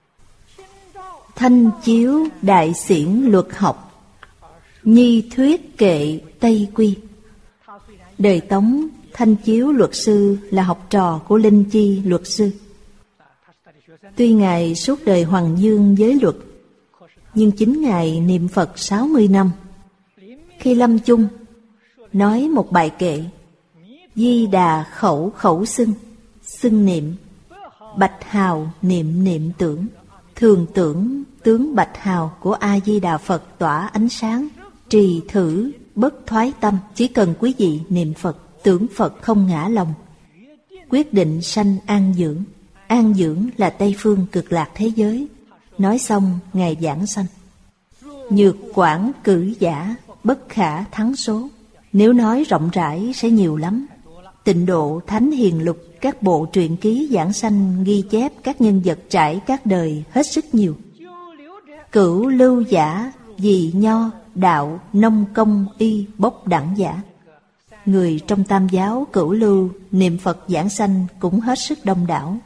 Thanh chiếu đại xiển luật học, nhi thuyết kệ tây quy. Đời Tống, Thanh chiếu luật sư là học trò của Linh chi luật sư. Tuy Ngài suốt đời hoàng dương giới luật, nhưng chính Ngài niệm Phật sáu mươi năm. Khi lâm chung, nói một bài kệ: Di Đà khẩu khẩu xưng, xưng niệm. Bạch hào niệm niệm tưởng, thường tưởng tướng bạch hào của A-di-đà Phật tỏa ánh sáng. Trì thử bất thoái tâm. Chỉ cần quý vị niệm Phật, tưởng Phật không ngã lòng, quyết định sanh an dưỡng. An dưỡng là Tây phương cực lạc thế giới. Nói xong Ngài giảng sanh. Nhược quảng cử giả, bất khả thắng số. Nếu nói rộng rãi sẽ nhiều lắm. Tịnh độ Thánh Hiền Lục, các bộ truyện ký giảng sanh ghi chép các nhân vật trải các đời hết sức nhiều. Cửu lưu giả, vì nho, đạo, nông công, y, bốc đẳng giả. Người trong tam giáo cửu lưu niệm Phật giảng sanh cũng hết sức đông đảo.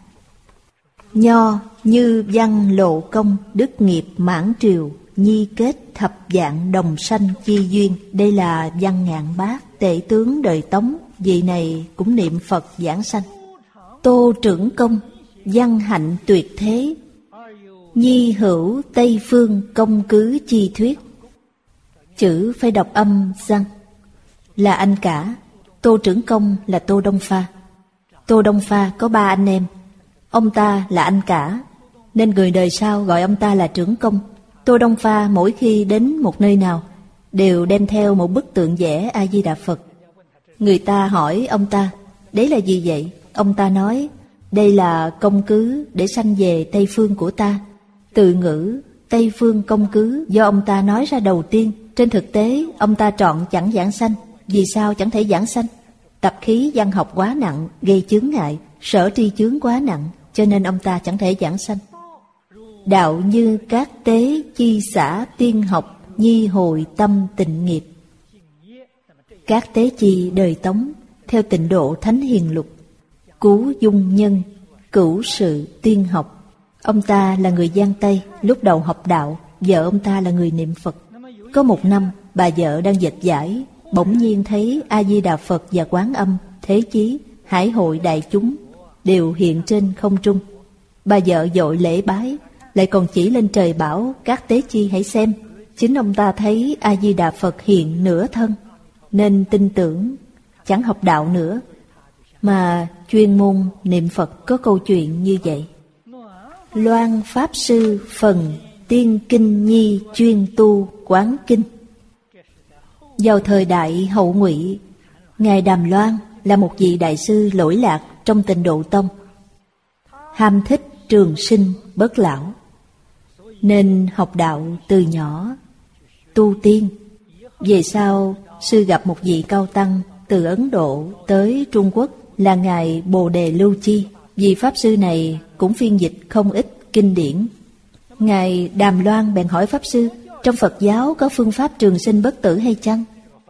Nho như văn lộ công, đức nghiệp mãn triều, nhi kết thập dạng đồng sanh chi duyên. Đây là văn ngạn bát, tể tướng đời Tống. Vị này cũng niệm Phật giảng sanh. Tô trưởng công, văn hạnh tuyệt thế, nhi hữu Tây phương công cứ chi thuyết. Chữ phải đọc âm răng. Là anh cả. Tô trưởng công là Tô Đông Pha. Tô Đông Pha có ba anh em. Ông ta là anh cả, nên người đời sau gọi ông ta là trưởng công. Tô Đông Pha mỗi khi đến một nơi nào đều đem theo một bức tượng vẽ A-di-đà Phật. Người ta hỏi ông ta, đấy là gì vậy? Ông ta nói, đây là công cứ để sanh về Tây phương của ta. Từ ngữ Tây phương công cứ do ông ta nói ra đầu tiên. Trên thực tế ông ta trọn chẳng giảng sanh. Vì sao chẳng thể giảng sanh? Tập khí văn học quá nặng, gây chướng ngại. Sở tri chướng quá nặng, cho nên ông ta chẳng thể giảng sanh. Đạo như các tế chi xã tiên học, nhi hồi tâm tịnh nghiệp. Các tế chi đời Tống theo tịnh độ Thánh Hiền Lục. Cú dung nhân, cửu sự tiên học. Ông ta là người Giang Tây, lúc đầu học đạo, vợ ông ta là người niệm Phật. Có một năm, bà vợ đang dệt vải, bỗng nhiên thấy A-di-đà Phật và Quán Âm, Thế Chí, Hải hội đại chúng đều hiện trên không trung. Bà vợ vội lễ bái, lại còn chỉ lên trời bảo các tế chi hãy xem. Chính ông ta thấy A-di-đà Phật hiện nửa thân, nên tin tưởng, chẳng học đạo nữa, mà chuyên môn niệm Phật. Có câu chuyện như vậy. Loan Pháp Sư phần tiên kinh nhi chuyên tu quán kinh. Vào thời đại hậu Ngụy, Ngài Đàm Loan là một vị đại sư lỗi lạc trong Tịnh Độ Tông, ham thích trường sinh bất lão, nên học đạo từ nhỏ, tu tiên. Về sau, sư gặp một vị cao tăng từ Ấn Độ tới Trung Quốc là Ngài Bồ Đề Lưu Chi. Vị Pháp Sư này cũng phiên dịch không ít kinh điển. Ngài Đàm Loan bèn hỏi Pháp Sư, trong Phật giáo có phương pháp trường sinh bất tử hay chăng?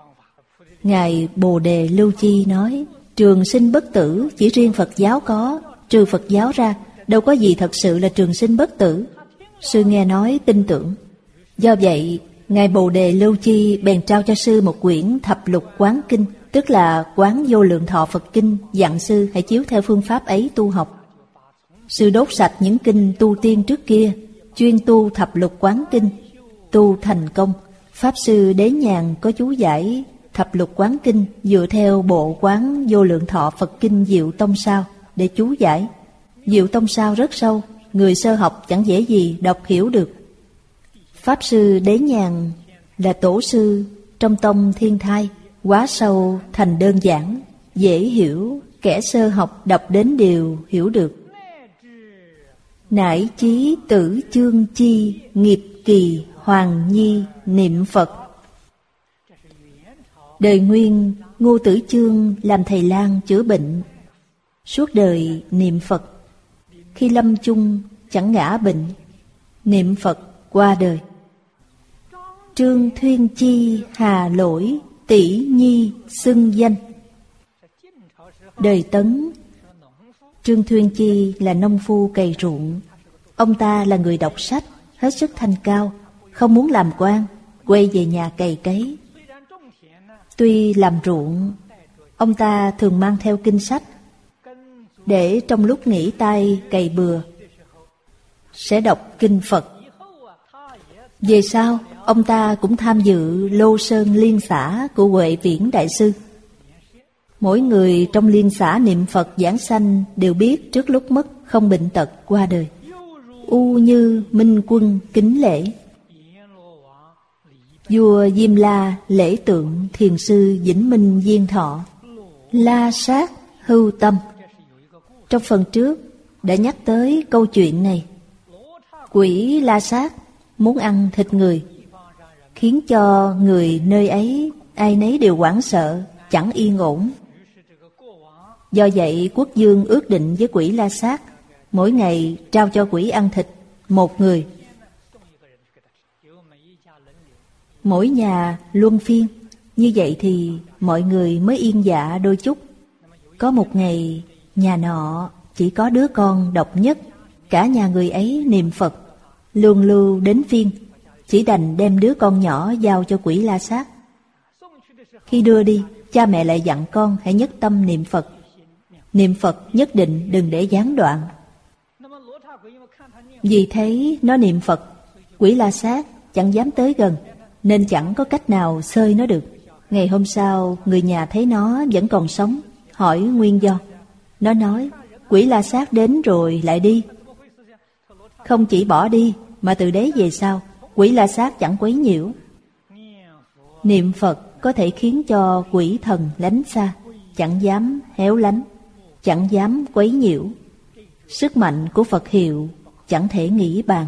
Ngài Bồ Đề Lưu Chi nói, trường sinh bất tử chỉ riêng Phật giáo có, trừ Phật giáo ra, đâu có gì thật sự là trường sinh bất tử. Sư nghe nói tin tưởng. Do vậy, Ngài Bồ Đề Lưu Chi bèn trao cho sư một quyển Thập Lục Quán Kinh, tức là Quán Vô Lượng Thọ Phật Kinh, dặn sư hãy chiếu theo phương pháp ấy tu học. Sư đốt sạch những kinh tu tiên trước kia, chuyên tu Thập Lục Quán Kinh, tu thành công, Pháp Sư Đế Nhàn có chú giải Thập Lục Quán Kinh dựa theo bộ Quán Vô Lượng Thọ Phật Kinh Diệu Tông Sao để chú giải. Diệu Tông Sao rất sâu, người sơ học chẳng dễ gì đọc hiểu được. Pháp Sư Đế Nhàn là tổ sư trong tông Thiên Thai, quá sâu thành đơn giản, dễ hiểu, kẻ sơ học đọc đến đều hiểu được. Nải chí tử chương chi, nghiệp kỳ hoàng nhi niệm Phật. Đời Nguyên, Ngô Tử Chương làm thầy lang chữa bệnh, suốt đời niệm Phật. Khi lâm chung chẳng ngã bệnh, niệm Phật qua đời. Trương Thuyên Chi hà lỗi, tỷ nhi xưng danh. Đời Tấn, Trương Thuyên Chi là nông phu cày ruộng. Ông ta là người đọc sách, hết sức thanh cao, không muốn làm quan, quay về nhà cày cấy. Tuy làm ruộng, ông ta thường mang theo kinh sách, để trong lúc nghỉ tay cày bừa sẽ đọc kinh Phật. Về sau, ông ta cũng tham dự Lô Sơn Liên xã của Huệ Viễn Đại Sư. Mỗi người trong liên xã niệm Phật giảng sanh đều biết trước lúc mất không bệnh tật qua đời. U Như Minh Quân kính lễ. Vua Diêm La lễ tượng thiền sư Vĩnh Minh Diên Thọ. La Sát hưu tâm. Trong phần trước đã nhắc tới câu chuyện này. Quỷ La Sát muốn ăn thịt người, khiến cho người nơi ấy ai nấy đều hoảng sợ, chẳng yên ổn. Do vậy quốc vương ước định với quỷ La Sát, mỗi ngày trao cho quỷ ăn thịt một người, mỗi nhà luân phiên. Như vậy thì mọi người mới yên dạ đôi chút. Có một ngày, nhà nọ chỉ có đứa con độc nhất, cả nhà người ấy niệm Phật, luân lưu đến phiên, chỉ đành đem đứa con nhỏ giao cho quỷ La Sát. Khi đưa đi, cha mẹ lại dặn con hãy nhất tâm niệm Phật. Niệm Phật nhất định đừng để gián đoạn. Vì thấy nó niệm Phật, quỷ La Sát chẳng dám tới gần, nên chẳng có cách nào xơi nó được. Ngày hôm sau, người nhà thấy nó vẫn còn sống, hỏi nguyên do. Nó nói, quỷ La Sát đến rồi lại đi. Không chỉ bỏ đi, mà từ đấy về sau, quỷ La Sát chẳng quấy nhiễu. Niệm Phật có thể khiến cho quỷ thần lánh xa, chẳng dám héo lánh, chẳng dám quấy nhiễu. Sức mạnh của Phật hiệu chẳng thể nghĩ bàn.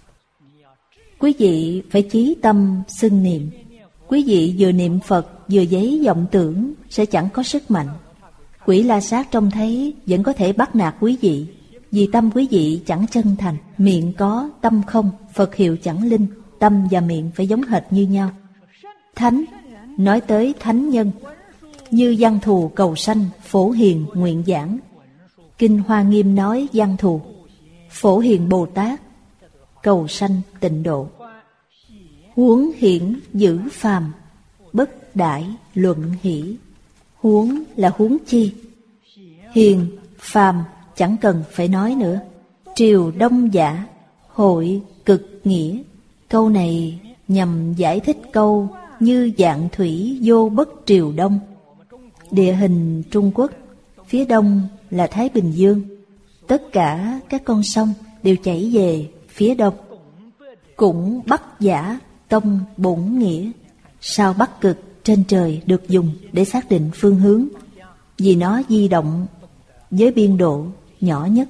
Quý vị phải chí tâm xưng niệm. Quý vị vừa niệm Phật vừa giấy vọng tưởng sẽ chẳng có sức mạnh. Quỷ La Sát trông thấy vẫn có thể bắt nạt quý vị, vì tâm quý vị chẳng chân thành. Miệng có, tâm không, Phật hiệu chẳng linh. Tâm và miệng phải giống hệt như nhau. Thánh, nói tới thánh nhân, như Văn Thù cầu sanh, Phổ Hiền nguyện giảng. Kinh Hoa Nghiêm nói Văn Thù, Phổ Hiền Bồ Tát cầu sanh tịnh độ. Huống hiển giữ phàm, bất đại luận hỷ. Huống là huống chi, hiền phàm chẳng cần phải nói nữa. Triều đông giả, hội cực nghĩa. Câu này nhằm giải thích câu như dạng thủy vô bất triều đông. Địa hình Trung Quốc, phía đông là Thái Bình Dương. Tất cả các con sông đều chảy về phía đông. Cũng Bắc giả, tông bổn nghĩa. Sao Bắc cực trên trời được dùng để xác định phương hướng, vì nó di động với biên độ nhỏ nhất.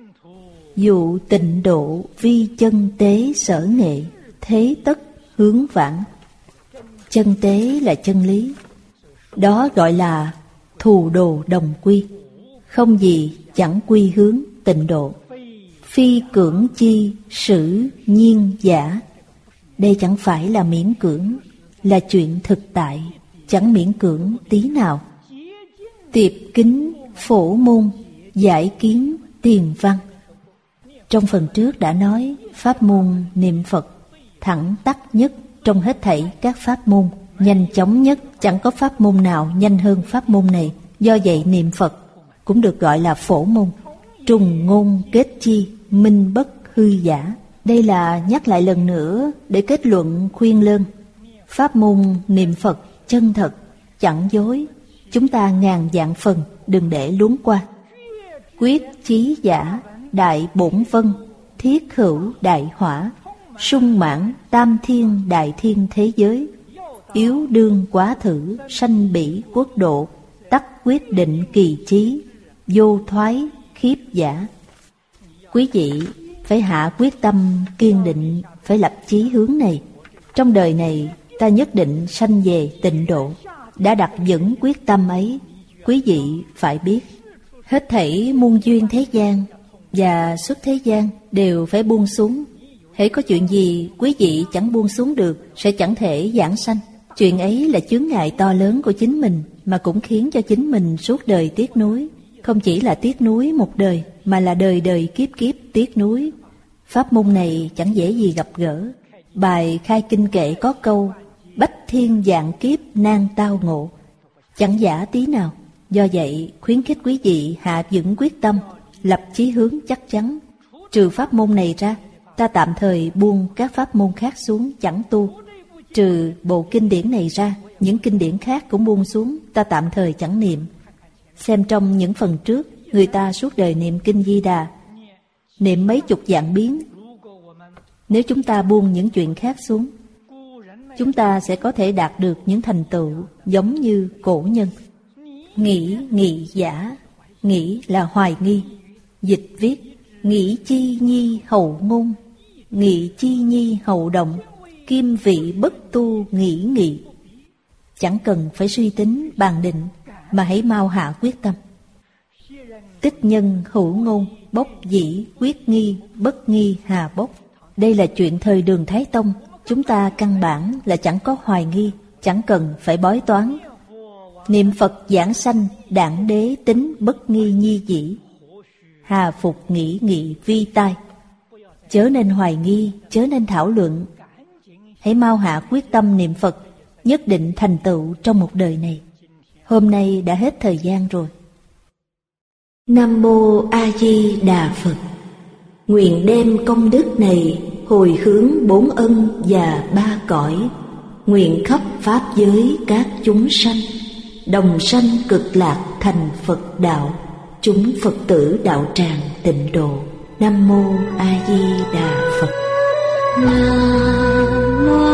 Dụ tịnh độ vi chân tế sở nghệ, thế tất hướng vãng. Chân tế là chân lý, đó gọi là thù đồ đồng quy. Không gì chẳng quy hướng tịnh độ. Phi cưỡng chi sử nhiên giả. Đây chẳng phải là miễn cưỡng, là chuyện thực tại, chẳng miễn cưỡng tí nào. Tiệp kính phổ môn, giải kiến tiền văn. Trong phần trước đã nói pháp môn niệm Phật thẳng tắc nhất trong hết thảy các pháp môn, nhanh chóng nhất, chẳng có pháp môn nào nhanh hơn pháp môn này. Do vậy niệm Phật cũng được gọi là phổ môn. Trùng ngôn kết chi, minh bất hư giả. Đây là nhắc lại lần nữa để kết luận khuyên lơn. Pháp môn niệm Phật chân thật, chẳng dối, chúng ta ngàn vạn phần đừng để luống qua. Quyết chí giả, đại bổn vân, thiết hữu đại hỏa, sung mãn tam thiên đại thiên thế giới. Yếu đương quá thử, sanh bỉ quốc độ, tắc quyết định kỳ chí, vô thoái khiếp giả. Quý vị phải hạ quyết tâm kiên định, phải lập chí hướng này. Trong đời này ta nhất định sanh về tịnh độ. Đã đặt vững quyết tâm ấy, quý vị phải biết, hết thảy muôn duyên thế gian và xuất thế gian đều phải buông xuống. Hễ có chuyện gì quý vị chẳng buông xuống được, sẽ chẳng thể giảng sanh. Chuyện ấy là chướng ngại to lớn của chính mình, mà cũng khiến cho chính mình suốt đời tiếc nuối. Không chỉ là tiếc nuối một đời, mà là đời đời kiếp kiếp tiếc nuối. Pháp môn này chẳng dễ gì gặp gỡ. Bài khai kinh kệ có câu: bách thiên vạn kiếp nan tao ngộ, chẳng giả tí nào. Do vậy khuyến khích quý vị hạ vững quyết tâm, lập chí hướng chắc chắn. Trừ pháp môn này ra, ta tạm thời buông các pháp môn khác xuống, chẳng tu. Trừ bộ kinh điển này ra, những kinh điển khác cũng buông xuống, ta tạm thời chẳng niệm. Xem trong những phần trước, người ta suốt đời niệm kinh Di Đà, niệm mấy chục vạn biến. Nếu chúng ta buông những chuyện khác xuống, chúng ta sẽ có thể đạt được những thành tựu giống như cổ nhân. Nghĩ nghị giả, nghĩ là hoài nghi. Dịch viết: nghĩ chi nhi hậu ngôn, nghị chi nhi hậu động, kim vị bất tu nghĩ nghị. Chẳng cần phải suy tính bàn định, mà hãy mau hạ quyết tâm. Tích nhân hữu ngôn, bốc dĩ quyết nghi, bất nghi hà bốc. Đây là chuyện thời Đường Thái Tông. Chúng ta căn bản là chẳng có hoài nghi, chẳng cần phải bói toán. Niệm Phật giảng sanh, đản đế tính bất nghi nhi dĩ, hà phục nghĩ nghị vi tai. Chớ nên hoài nghi, chớ nên thảo luận. Hãy mau hạ quyết tâm niệm Phật, nhất định thành tựu trong một đời này. Hôm nay đã hết thời gian rồi. Nam Mô A Di Đà Phật. Nguyện đem công đức này hồi hướng bốn ân và ba cõi, nguyện khắp pháp giới các chúng sanh đồng sanh cực lạc thành Phật đạo, chúng Phật tử đạo tràng tịnh độ. Nam Mô A Di Đà Phật. Nam Mô